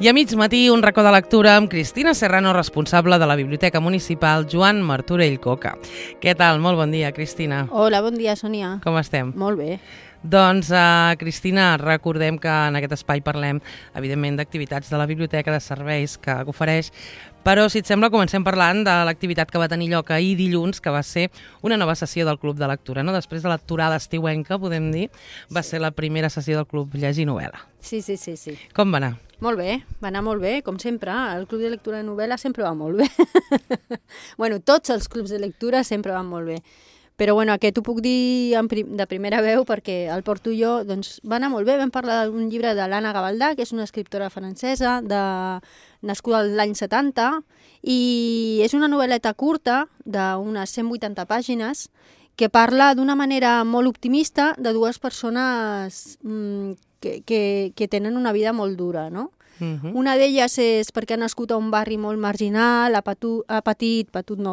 I a mig matí, un racó de lectura amb Cristina Serrano, responsable de la Biblioteca Municipal Joan Martorell Coca. Què tal? Molt bon dia, Cristina. Hola, bon dia, Sònia. Com estem? Molt bé. Doncs, Cristina, recordem que en aquest espai parlem, evidentment, d'activitats de la biblioteca, de serveis que ofereix, però, si et sembla, comencem parlant de l'activitat que va tenir lloc ahir dilluns, que va ser una nova sessió del Club de Lectura, no? Després de l'aturada estiuenca, podem dir, va ser la primera sessió del Club Llegir Novel·la. Sí. Com va anar? Molt bé, va anar molt bé, com sempre. El Club de Lectura de Novel·la sempre va molt bé. Bueno, tots els clubs de lectura sempre van molt bé. Però bueno, aquest ho puc dir de primera veu perquè el porto jo, doncs va anar molt bé. Vam parlar d'un llibre de l'Anna Gavaldà, que és una escriptora francesa, nascuda l'any 70, i és una novel·leta curta d'unes 180 pàgines que parla d'una manera molt optimista de dues persones que tenen una vida molt dura, no? Una d'elles és perquè ha nascut a un barri molt marginal, ha patit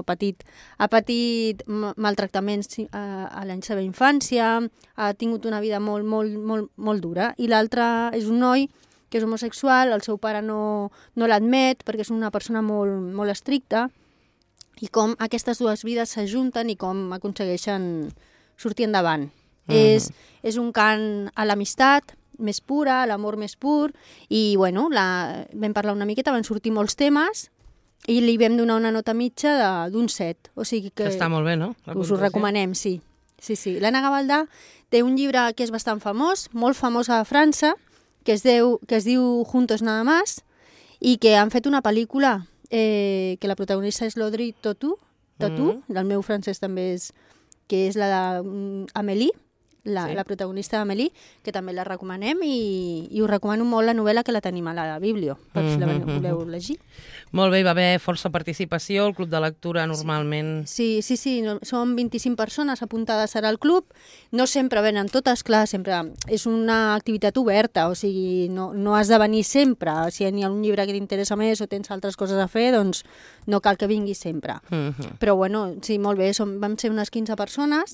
maltractaments a la seva infància, ha tingut una vida molt dura, i l'altra és un noi que és homosexual, el seu pare no l'admet perquè és una persona molt estricta, i com aquestes dues vides s'ajunten i com aconsegueixen sortir endavant. És un cant a l'amistat més pura, l'amor més pur, i bueno, vam parlar una miqueta, van sortir molts temes i li vam donar una nota mitja d'un 7. O sigui que està molt bé, no? Us ho recomanem, sí. L'Anna Gavaldà té un llibre que és bastant famós, molt famós a França, que es diu Juntos nada más, i que han fet una pel·lícula que la protagonista és l'Audrey Tautou, del meu francès també que és la d'Amélie, la protagonista d'Amélie, que també la recomanem, i us recomano molt la novel·la, que la tenim a la Biblio, per si la voleu llegir. Molt bé, hi va haver força participació, el club de lectura normalment... Sí, són 25 persones apuntades ara al club, no sempre venen totes, clar, sempre és una activitat oberta, o sigui, no has de venir sempre, si hi ha un llibre que t'interessa més o tens altres coses a fer, doncs no cal que vinguis sempre. Però bueno, sí, molt bé, vam ser unes 15 persones,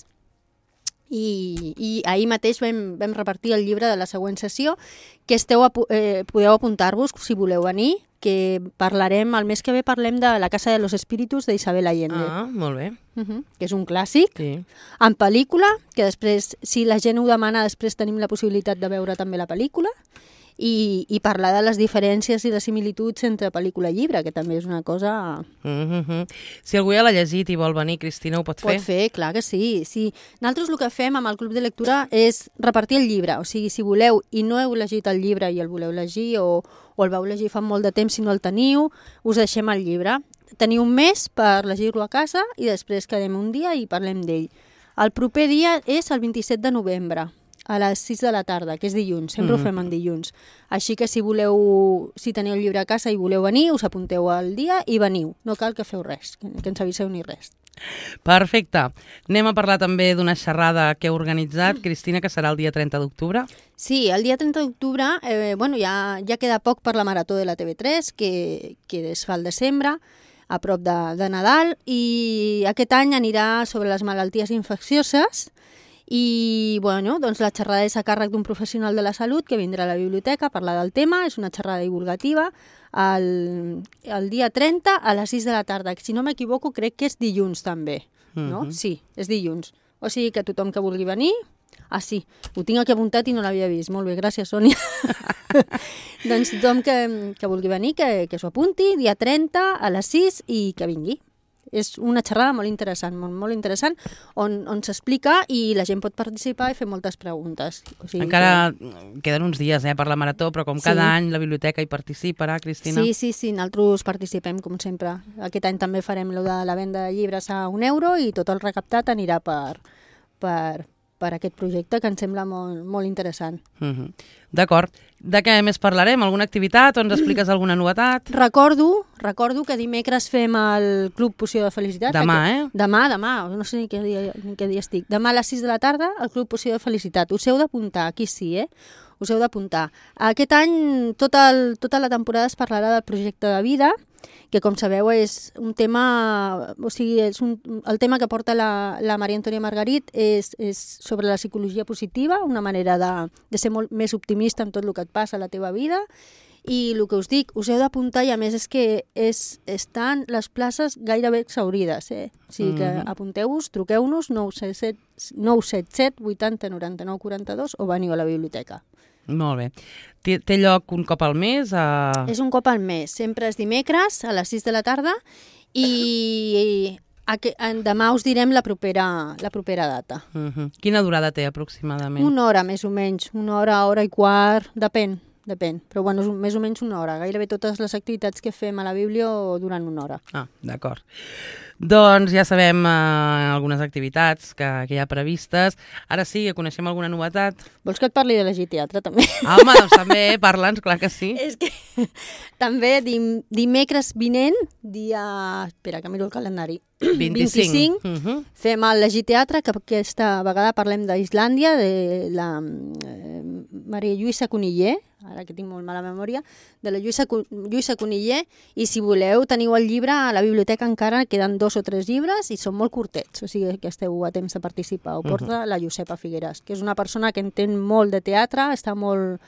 i ahir mateix vam repartir el llibre de la següent sessió, que podeu apuntar-vos si voleu venir, que parlarem, el mes que ve parlem de La Casa de los Espíritus d'Isabel Allende. Ah, molt bé. Que és un clàssic, en pel·lícula, que després, si la gent ho demana, després tenim la possibilitat de veure també la pel·lícula, i parlar de les diferències i les similituds entre pel·lícula i llibre, que també és una cosa... Si algú ja l'ha llegit i vol venir, Cristina, ho pot fer? Pot fer, clar que sí. Nosaltres el que fem amb el Club de Lectura és repartir el llibre, o sigui, si voleu i no heu llegit el llibre i el voleu llegir, o el vau llegir fa molt de temps i no el teniu, us deixem el llibre. Teniu un mes per llegir-lo a casa i després quedem un dia i parlem d'ell. El proper dia és el 27 de novembre, a les 6 de la tarda, que és dilluns, sempre ho fem en dilluns. Així que si teniu el llibre a casa i voleu venir, us apunteu al dia i veniu. No cal que feu res, que ens aviseu ni res. Perfecte. Anem a parlar també d'una xerrada que heu organitzat, Cristina, que serà el dia 30 d'octubre. Sí, el dia 30 d'octubre, ja queda poc per la Marató de la TV3, que es fa al desembre, a prop de Nadal, i aquest any anirà sobre les malalties infeccioses, i doncs la xerrada és a càrrec d'un professional de la salut que vindrà a la biblioteca a parlar del tema. És una xerrada divulgativa el dia 30 a les 6 de la tarda. Si no m'equivoco, crec que és dilluns també, no? Sí, és dilluns. O sigui que tothom que vulgui venir... Ah, sí, ho tinc aquí apuntat i no l'havia vist. Molt bé, gràcies, Sònia. Doncs tothom que vulgui venir, que s'ho apunti, dia 30 a les 6 i que vingui. És una xerrada molt interessant, molt interessant, on s'explica i la gent pot participar i fer moltes preguntes. O sigui, encara queden uns dies per la Marató, però com cada any la biblioteca hi participarà, Cristina? Sí, nosaltres participem, com sempre. Aquest any també farem lo de la venda de llibres a €1 i tot el recaptat anirà per aquest projecte, que ens sembla molt interessant. D'acord. De què més parlarem? Alguna activitat o ens expliques alguna novetat? Recordo que dimecres fem el Club Poció de Felicitat. Demà, Demà, no sé ni què dia estic. Demà a les 6 de la tarda, el Club Poció de Felicitat. Us heu d'apuntar, aquí sí, us heu d'apuntar. Aquest any, tota la temporada es parlarà del projecte de vida, que com sabeu és un tema, o sigui, el tema que porta la Maria Antònia Margarit és sobre la psicologia positiva, una manera de ser molt més optimista en tot el que et passa a la teva vida, I el que us dic, us heu d'apuntar i a més és que estan les places gairebé exhaurides. O sigui que apunteu-vos, truqueu-nos 977 80 99 42 o veniu a la biblioteca. Molt bé. Té lloc un cop al mes? És un cop al mes. Sempre és dimecres a les 6 de la tarda i demà us direm la propera data. Quina durada té aproximadament? Una hora, més o menys. Una hora i quart, depèn. Però bueno, és més o menys una hora. Gairebé totes les activitats que fem a la Bíblia duren una hora. Ah, d'acord. Doncs ja sabem algunes activitats que hi ha previstes. Ara sí, que coneixem alguna novetat. Vols que et parli de Llegir Teatre, també? Home, doncs també, parla'ns, clar que sí. És que també dimecres vinent, espera, que miro el calendari. 25. Fem el Llegir Teatre, que aquesta vegada parlem d'Islàndia, de la Maria Lluïsa Coniller, ara que tinc molt mala memòria, de la Lluïsa Coniller, i si voleu teniu el llibre a la biblioteca, encara queden 2 o 3 llibres i són molt curtets, o sigui que esteu a temps de participar. Ho porta la Josepa Figueras, que és una persona que entén molt de teatre, està molt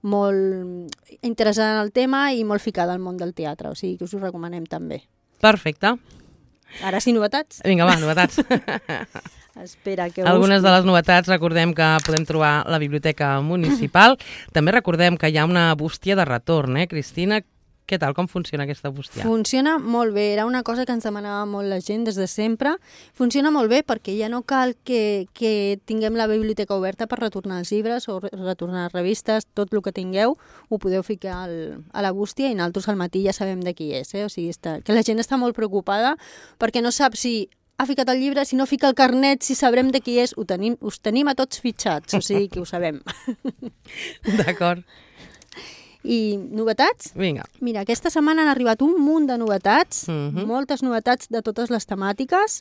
interessada en el tema i molt ficada al món del teatre, o sigui que us ho recomanem també. Perfecte. Ara sí, novetats? Vinga, va, novetats. Espera, que algunes de les novetats recordem que podem trobar a la Biblioteca Municipal. També recordem que hi ha una bústia de retorn, Cristina? Què tal? Com funciona aquesta bústia? Funciona molt bé. Era una cosa que ens demanava molt la gent des de sempre. Funciona molt bé perquè ja no cal que tinguem la biblioteca oberta per retornar els llibres o retornar revistes. Tot el que tingueu ho podeu ficar a la bústia i nosaltres al matí ja sabem de qui és. O sigui, que la gent està molt preocupada perquè no sap si ha ficat el llibre, si no fica el carnet, si sabrem de qui és. Us tenim a tots fitxats, o sigui que ho sabem. D'acord. I novetats? Vinga. Mira, aquesta setmana han arribat un munt de novetats, moltes novetats de totes les temàtiques.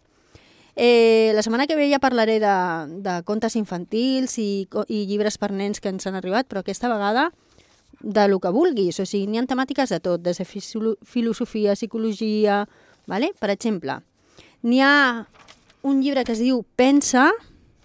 La setmana que ve ja parlaré de contes infantils i llibres per nens que ens han arribat, però aquesta vegada de lo que vulguis. O sigui, n'hi ha temàtiques de tot, des de filosofia, psicologia... Vale? Per exemple, n'hi ha un llibre que es diu Pensa,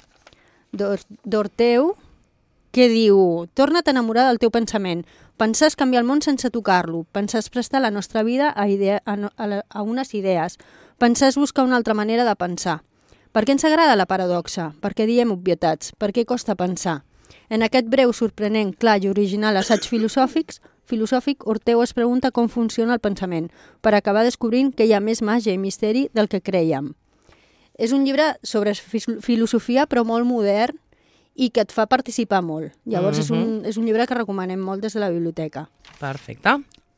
d'Orteu, que diu: torna't a enamorar del teu pensament. Pensar és canviar el món sense tocar-lo. Pensar és prestar la nostra vida a unes idees. Pensar és buscar una altra manera de pensar. Per què ens agrada la paradoxa? Per què diem obvietats? Per què costa pensar? En aquest breu, sorprenent, clar i original assaig filosòfic, Orteu es pregunta com funciona el pensament, per acabar descobrint que hi ha més màgia i misteri del que crèiem. És un llibre sobre filosofia, però molt modern, i que et fa participar molt. Llavors és un llibre que recomanem molt des de la biblioteca. Perfecte.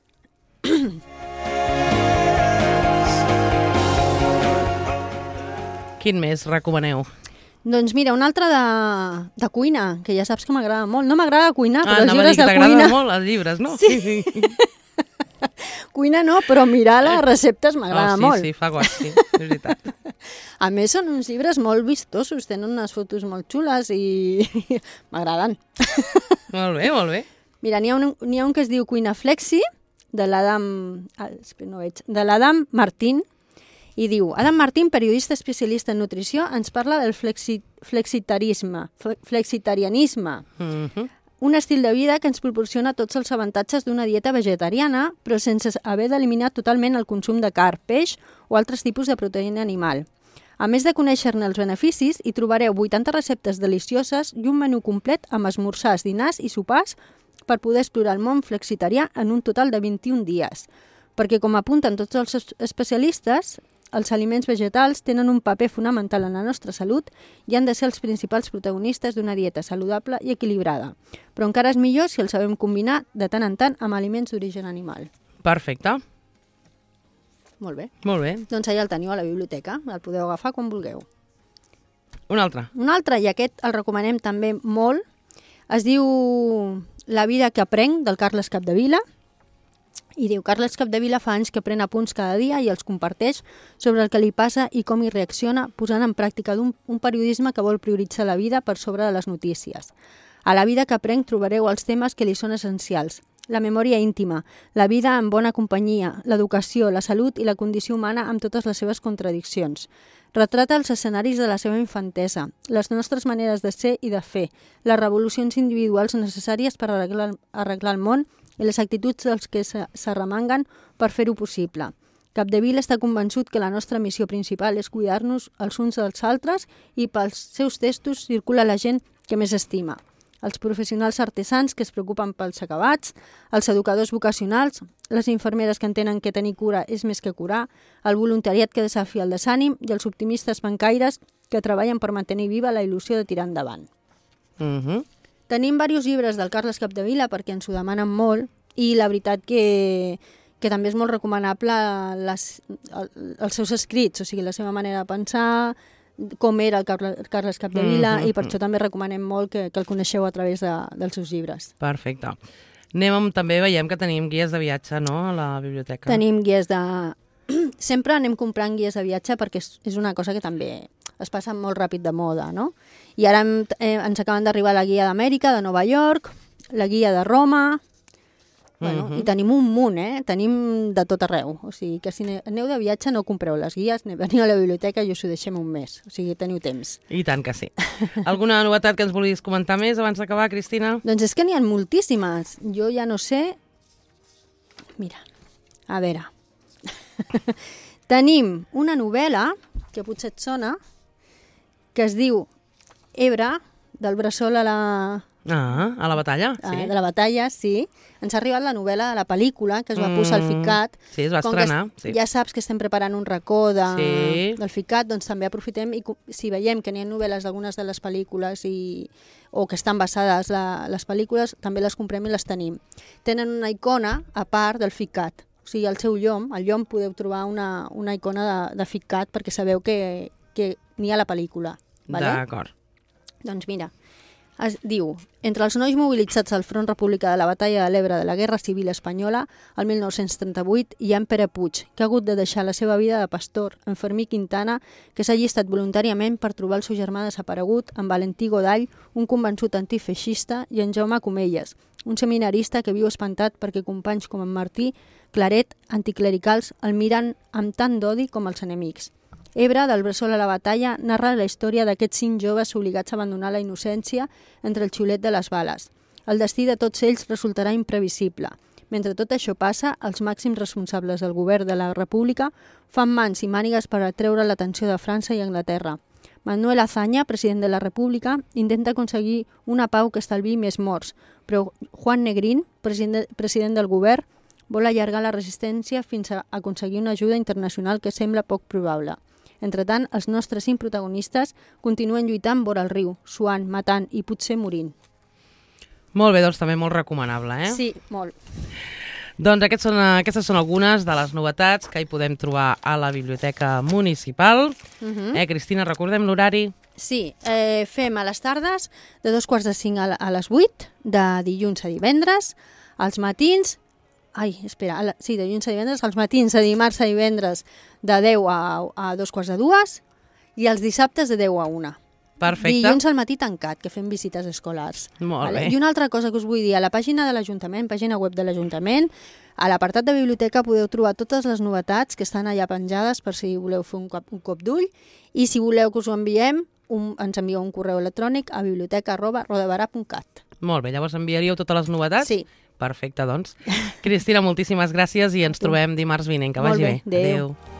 Quin més recomaneu? Doncs mira, un altre de cuina, que ja saps que m'agrada molt. No m'agrada cuinar, però els llibres de cuina... T'agraden molt els llibres, no? Sí. Cuina no, però mirar les receptes m'agrada molt. Sí, fa goig, sí, és veritat. A més, són uns llibres molt vistosos, tenen unes fotos molt xules i m'agraden. Molt bé, molt bé. Mira, n'hi ha un que es diu Cuina Flexi, de l'Adam Martín, i diu: Adam Martín, periodista especialista en nutrició, ens parla del flexitarianisme, un estil de vida que ens proporciona tots els avantatges d'una dieta vegetariana, però sense haver d'eliminar totalment el consum de carn, peix o altres tipus de proteïna animal. A més de conèixer-ne els beneficis, hi trobareu 80 receptes delicioses i un menú complet amb esmorzars, dinars i sopars per poder explorar el món flexitarià en un total de 21 dies. Perquè, com apunten tots els especialistes, els aliments vegetals tenen un paper fonamental en la nostra salut i han de ser els principals protagonistes d'una dieta saludable i equilibrada. Però encara és millor si els sabem combinar de tant en tant amb aliments d'origen animal. Perfecte. Molt bé. Molt bé. Doncs allà el teniu a la biblioteca, el podeu agafar quan vulgueu. Un altre. Un altre, i aquest el recomanem també molt, es diu La vida que aprenc, del Carles Capdevila. I diu: Carles Capdevila fa anys que pren apunts cada dia i els comparteix sobre el que li passa i com hi reacciona, posant en pràctica un periodisme que vol prioritzar la vida per sobre de les notícies. A La vida que aprenc trobareu els temes que li són essencials: la memòria íntima, la vida en bona companyia, l'educació, la salut i la condició humana amb totes les seves contradiccions. Retrata els escenaris de la seva infantesa, les nostres maneres de ser i de fer, les revolucions individuals necessàries per arreglar el món i les actituds dels que s'arremanguen per fer-ho possible. Capdevila està convençut que la nostra missió principal és cuidar-nos els uns dels altres i pels seus textos circula la gent que més estima. Els professionals artesans que es preocupen pels acabats, els educadors vocacionals, les infermeres que entenen que tenir cura és més que curar, el voluntariat que desafia el desànim i els optimistes bancaires que treballen per mantenir viva la il·lusió de tirar endavant. Tenim diversos llibres del Carles Capdevila perquè ens ho demanen molt i la veritat que també és molt recomanable els seus escrits, o sigui, la seva manera de pensar, com era el Carles Capdevila, i per això també recomanem molt que el coneixeu a través dels seus llibres. Perfecte. També veiem que tenim guies de viatge, no?, a la biblioteca. Tenim guies de... Sempre anem comprant guies de viatge perquè és una cosa que també es passa molt ràpid de moda, no? I ara ens acaben d'arribar la guia d'Amèrica, de Nova York, la guia de Roma... Bueno, i tenim un munt, tenim de tot arreu. O sigui, que si aneu de viatge no compreu les guies, veniu a la biblioteca i us ho deixem un mes. O sigui, teniu temps. I tant que sí. Alguna novetat que ens volies comentar més abans d'acabar, Cristina? Doncs és que n'hi ha moltíssimes. Jo ja no sé... Mira, a veure. Tenim una novel·la, que potser et sona, que es diu Ebre, del bressol a la... a la batalla, sí. De la batalla, sí. Ens ha arribat la novel·la de la pel·lícula, que es va posar al FICAT. Sí, es va estrenar. Sí. Ja saps que estem preparant un racó del FICAT, doncs també aprofitem i si veiem que n'hi ha novel·les d'algunes de les pel·lícules o que estan basades les pel·lícules, també les comprem i les tenim. Tenen una icona a part del FICAT. O sigui, al seu llom, podeu trobar una icona de FICAT perquè sabeu que n'hi ha la pel·lícula. Vale? D'acord. Doncs mira, es diu, entre els nois mobilitzats al Front Republicà de la Batalla de l'Ebre de la Guerra Civil Espanyola, el 1938, hi ha en Pere Puig, que ha hagut de deixar la seva vida de pastor, en Fermí Quintana, que s'ha allistat voluntàriament per trobar el seu germà desaparegut, en Valentí Godall, un convençut antifeixista, i en Jaume Comelles, un seminarista que viu espantat perquè companys com en Martí Claret, anticlericals, el miren amb tant d'odi com els enemics. Ebre, del bressol a la batalla, narra la història d'aquests 5 joves obligats a abandonar la innocència entre el xiulet de les bales. El destí de tots ells resultarà imprevisible. Mentre tot això passa, els màxims responsables del govern de la República fan mans i mànigues per atreure l'atenció de França i Anglaterra. Manuel Azaña, president de la República, intenta aconseguir una pau que estalviï més morts, però Juan Negrín, president del govern, vol allargar la resistència fins a aconseguir una ajuda internacional que sembla poc probable. Entretant, els nostres 5 protagonistes continuen lluitant vora el riu, suant, matant i potser morint. Molt bé, doncs també molt recomanable, Sí, molt. Doncs aquestes són algunes de les novetats que hi podem trobar a la Biblioteca Municipal. Cristina, recordem l'horari? Sí, fem a les tardes de 2:45 a les 8, de dilluns a divendres, als matins... de dilluns a divendres, als matins de dimarts a divendres de 10 a 2:45 i els dissabtes de 10 a 1. Perfecte. Dilluns al matí tancat, que fem visites escolars. Molt bé. I una altra cosa que us vull dir, a la pàgina de l'Ajuntament, pàgina web de l'Ajuntament, a l'apartat de biblioteca podeu trobar totes les novetats que estan allà penjades per si voleu fer un cop d'ull i si voleu que us ho enviem, ens envieu un correu electrònic a biblioteca@rodebarà.cat. Molt bé, llavors enviaríeu totes les novetats? Sí. Perfecte, doncs. Cristina, moltíssimes gràcies i ens trobem dimarts vinent. Que vagi bé. Adéu.